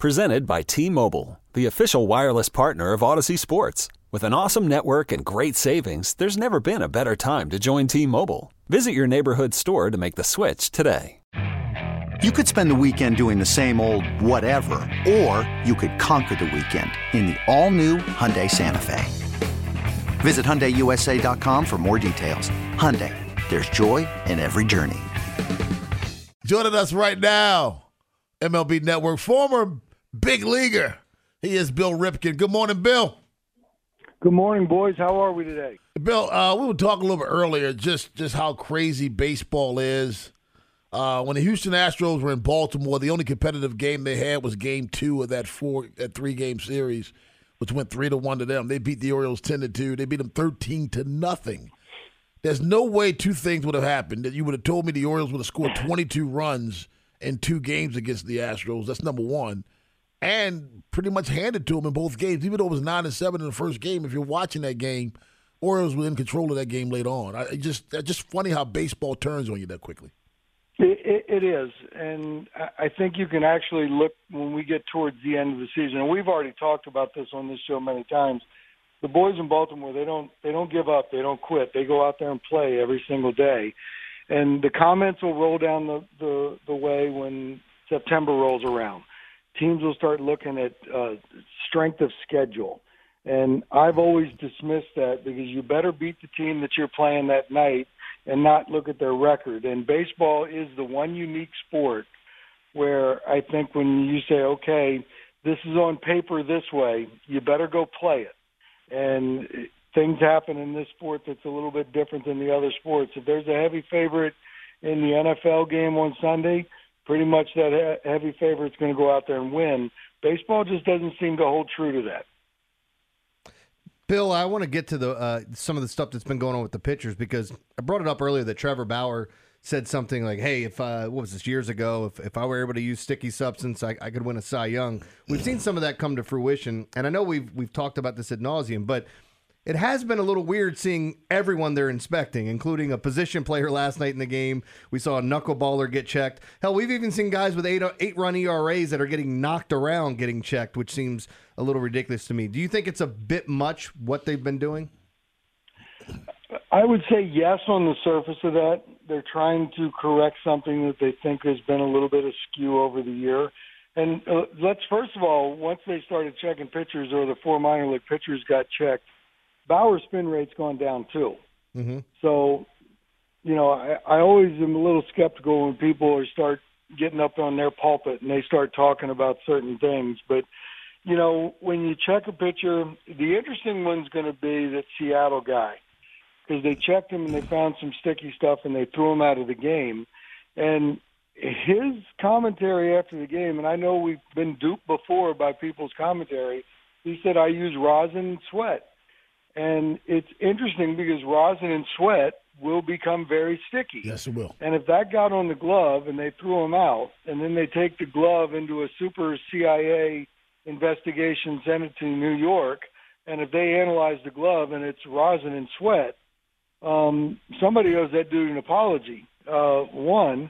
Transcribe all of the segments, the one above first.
Presented by T-Mobile, the official wireless partner of Odyssey Sports. With an awesome network and great savings, there's never been a better time to join T-Mobile. Visit your neighborhood store to make the switch today. You could spend the weekend doing the same old whatever, or you could conquer the weekend in the all-new Hyundai Santa Fe. Visit HyundaiUSA.com for more details. Hyundai, there's joy in every journey. Joining us right now, MLB Network, former big leaguer. He is Bill Ripken. Good morning, Bill. Good morning, boys. How are we today? Bill, we were talking a little bit earlier just how crazy baseball is. When the Houston Astros were in Baltimore, the only competitive game they had was Game 2 of that 3-game series, which went 3-1 to them. They beat the Orioles 10-2. They beat them 13-0. There's no way two things would have happened. That you would have told me the Orioles would have scored 22 runs in 2 games against the Astros. That's number one. And pretty much handed to them in both games. Even though it was 9-7 in the first game, if you're watching that game, Orioles were in control of that game later on. It's just funny how baseball turns on you that quickly. It is. And I think you can actually look when we get towards the end of the season. And we've already talked about this on this show many times. The boys in Baltimore, they don't give up. They don't quit. They go out there and play every single day. And the comments will roll down the way when September rolls around. Teams will start looking at strength of schedule. And I've always dismissed that because you better beat the team that you're playing that night and not look at their record. And baseball is the one unique sport where I think when you say, okay, this is on paper this way, you better go play it. And things happen in this sport that's a little bit different than the other sports. If there's a heavy favorite in the NFL game on Sunday, pretty much that heavy favorite's going to go out there and win. Baseball just doesn't seem to hold true to that. Bill, I want to get to the some of the stuff that's been going on with the pitchers because I brought it up earlier that Trevor Bauer said something like, hey, if what was this, years ago, if I were able to use sticky substance, I could win a Cy Young. We've seen some of that come to fruition, and I know we've talked about this ad nauseum, but it has been a little weird seeing everyone they're inspecting, including a position player last night in the game. We saw a knuckleballer get checked. Hell, we've even seen guys with 8-run ERAs that are getting knocked around getting checked, which seems a little ridiculous to me. Do you think it's a bit much what they've been doing? I would say yes on the surface of that. They're trying to correct something that they think has been a little bit askew over the year. And let's first of all, once they started checking pitchers or the 4 minor league pitchers got checked, Bauer's spin rate's gone down too. Mm-hmm. So, I always am a little skeptical when people start getting up on their pulpit and they start talking about certain things. But, when you check a pitcher, the interesting one's going to be that Seattle guy because they checked him and they found some sticky stuff and they threw him out of the game. And his commentary after the game, and I know we've been duped before by people's commentary, he said, I use rosin and sweat. And it's interesting because rosin and sweat will become very sticky. Yes, it will. And if that got on the glove and they threw him out, and then they take the glove into a super CIA investigation, send it to New York, and if they analyze the glove and it's rosin and sweat, somebody owes that dude an apology, and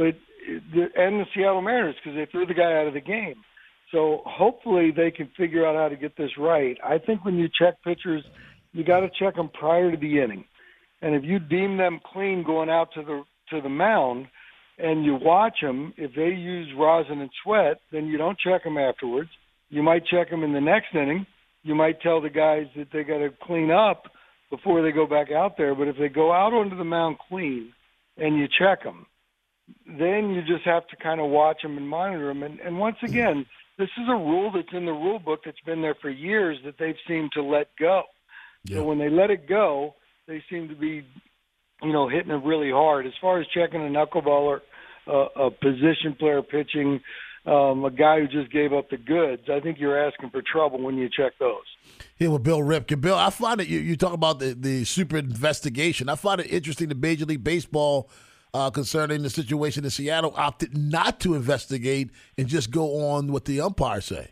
the Seattle Mariners because they threw the guy out of the game. So hopefully they can figure out how to get this right. I think when you check pitchers, you got to check them prior to the inning. And if you deem them clean going out to the mound and you watch them, if they use rosin and sweat, then you don't check them afterwards. You might check them in the next inning. You might tell the guys that they got to clean up before they go back out there. But if they go out onto the mound clean and you check them, then you just have to kind of watch them and monitor them. And once again, this is a rule that's in the rule book that's been there for years that they've seemed to let go. Yeah. So when they let it go, they seem to be, hitting it really hard. As far as checking a knuckleballer, a position player pitching, a guy who just gave up the goods, I think you're asking for trouble when you check those. Here with Bill Ripken. Bill, I find that you talk about the super investigation. I find it interesting that Major League Baseball concerning the situation in Seattle opted not to investigate and just go on what the umpires say.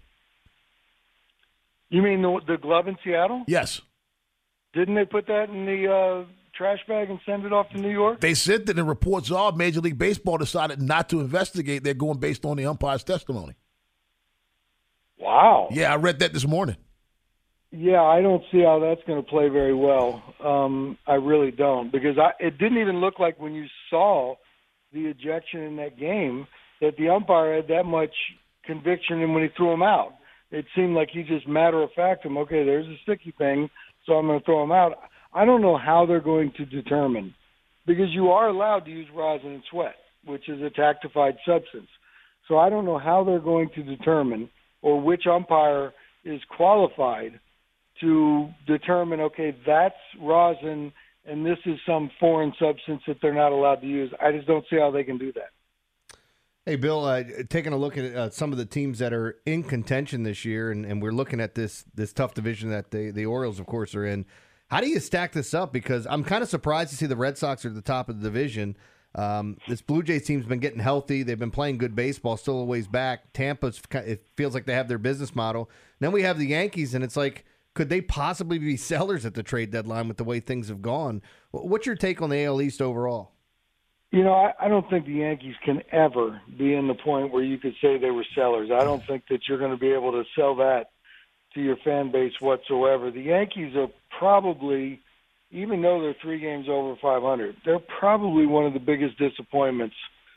You mean the glove in Seattle? Yes. Didn't they put that in the trash bag and send it off to New York? They said that the reports are Major League Baseball decided not to investigate. They're going based on the umpire's testimony. Wow. Yeah, I read that this morning. Yeah, I don't see how that's going to play very well. I really don't, because it didn't even look like when you saw the ejection in that game that the umpire had that much conviction in when he threw him out. It seemed like he just matter-of-fact him, okay, there's a sticky thing, so I'm going to throw him out. I don't know how they're going to determine, because you are allowed to use rosin and sweat, which is a tactified substance. So I don't know how they're going to determine, or which umpire is qualified to determine, okay, that's rosin and this is some foreign substance that they're not allowed to use. I just don't see how they can do that. Hey, Bill, taking a look at some of the teams that are in contention this year, and we're looking at this tough division that the Orioles, of course, are in. How do you stack this up? Because I'm kind of surprised to see the Red Sox are at the top of the division. This Blue Jays team's been getting healthy. They've been playing good baseball, still a ways back. Tampa's, it feels like they have their business model. Then we have the Yankees, and it's like, could they possibly be sellers at the trade deadline with the way things have gone? What's your take on the AL East overall? You know, I don't think the Yankees can ever be in the point where you could say they were sellers. I don't think that you're going to be able to sell that to your fan base whatsoever. The Yankees are probably, even though they're 3 games over 500, they're probably one of the biggest disappointments,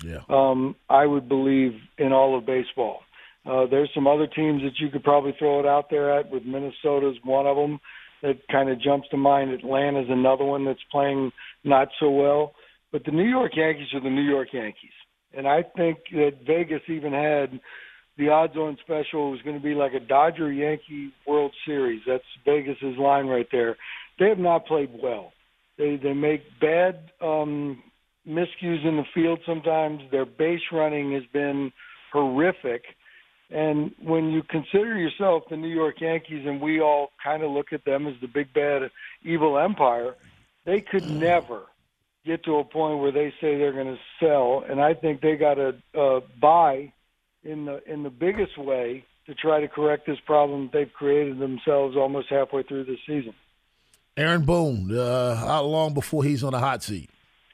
I would believe, in all of baseball. There's some other teams that you could probably throw it out there at, with Minnesota's one of them that kind of jumps to mind. Atlanta's another one that's playing not so well. But the New York Yankees are the New York Yankees. And I think that Vegas even had the odds-on special. It was going to be like a Dodger-Yankee World Series. That's Vegas's line right there. They have not played well. They make bad miscues in the field sometimes. Their base running has been horrific. And when you consider yourself the New York Yankees, and we all kind of look at them as the big, bad, evil empire, they could never get to a point where they say they're going to sell. And I think they got to buy in the biggest way to try to correct this problem they've created themselves almost halfway through this season. Aaron Boone, how long before he's on a hot seat?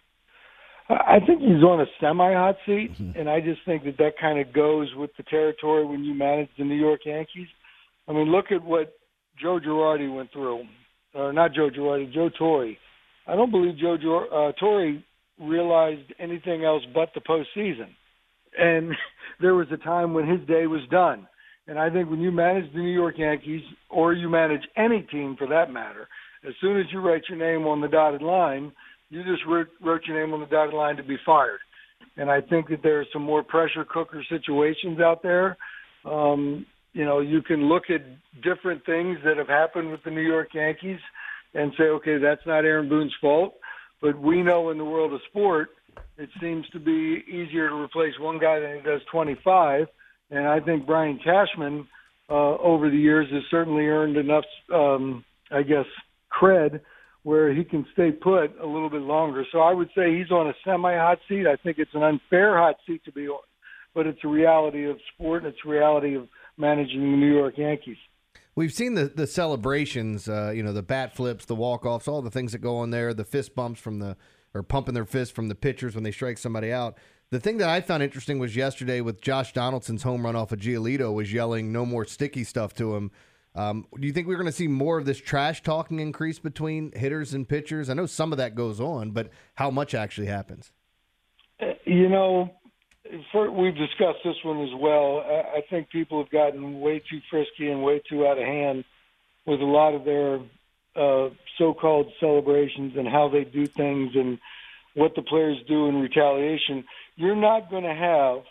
I think he's on a semi-hot seat, and I just think that kind of goes with the territory when you manage the New York Yankees. I mean, look at what Joe Girardi went through. Not Joe Girardi, Joe Torre. I don't believe Torre realized anything else but the postseason. And there was a time when his day was done. And I think when you manage the New York Yankees, or you manage any team for that matter, as soon as you write your name on the dotted line, you just wrote your name on the dotted line to be fired. And I think that there are some more pressure cooker situations out there. You know, you can look at different things that have happened with the New York Yankees and say, okay, that's not Aaron Boone's fault. But we know in the world of sport, it seems to be easier to replace one guy than it does 25. And I think Brian Cashman, over the years, has certainly earned enough, cred where he can stay put a little bit longer. So I would say he's on a semi-hot seat. I think it's an unfair hot seat to be on, but it's a reality of sport, and it's a reality of managing the New York Yankees. We've seen the celebrations, the bat flips, the walk-offs, all the things that go on there, the fist bumps or pumping their fist from the pitchers when they strike somebody out. The thing that I found interesting was yesterday with Josh Donaldson's home run off of Giolito was yelling no more sticky stuff to him. Do you think we're going to see more of this trash talking increase between hitters and pitchers? I know some of that goes on, but how much actually happens? We've discussed this one as well. I think people have gotten way too frisky and way too out of hand with a lot of their so-called celebrations and how they do things and what the players do in retaliation. You're not going to have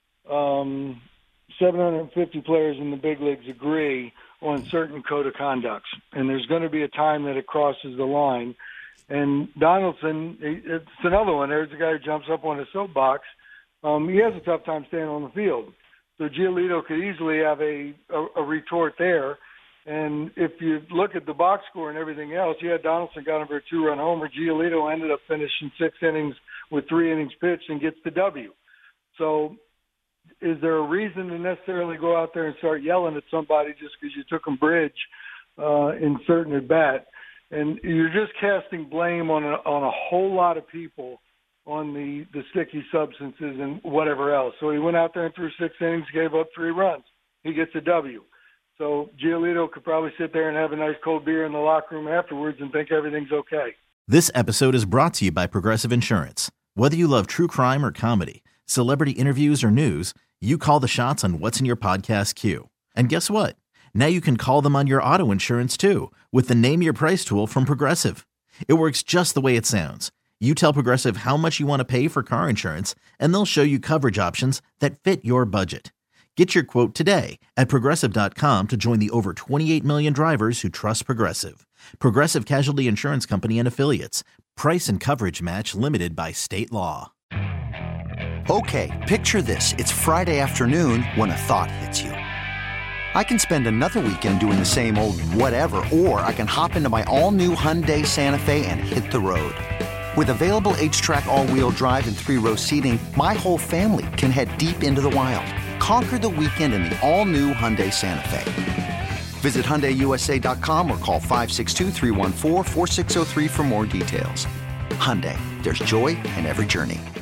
750 players in the big leagues agree on certain code of conducts, and there's going to be a time that it crosses the line. And Donaldson, it's another one. There's a guy who jumps up on a soapbox. He has a tough time staying on the field. So Giolito could easily have a retort there. And if you look at the box score and everything else, Donaldson got him for a 2-run homer. Giolito ended up finishing 6 innings with 3 innings pitched and gets the W. So is there a reason to necessarily go out there and start yelling at somebody just because you took them bridge in certain at bat? And you're just casting blame on a whole lot of people on the sticky substances and whatever else. So he went out there and threw 6 innings, gave up 3 runs. He gets a W. So Giolito could probably sit there and have a nice cold beer in the locker room afterwards and think everything's okay. This episode is brought to you by Progressive Insurance. Whether you love true crime or comedy, celebrity interviews or news, you call the shots on what's in your podcast queue. And guess what? Now you can call them on your auto insurance too with the Name Your Price tool from Progressive. It works just the way it sounds. You tell Progressive how much you want to pay for car insurance, and they'll show you coverage options that fit your budget. Get your quote today at Progressive.com to join the over 28 million drivers who trust Progressive. Progressive Casualty Insurance Company and Affiliates. Price and coverage match limited by state law. Okay, picture this. It's Friday afternoon when a thought hits you. I can spend another weekend doing the same old whatever, or I can hop into my all-new Hyundai Santa Fe and hit the road. With available H-Track all-wheel drive and 3-row seating, my whole family can head deep into the wild. Conquer the weekend in the all-new Hyundai Santa Fe. Visit HyundaiUSA.com or call 562-314-4603 for more details. Hyundai, there's joy in every journey.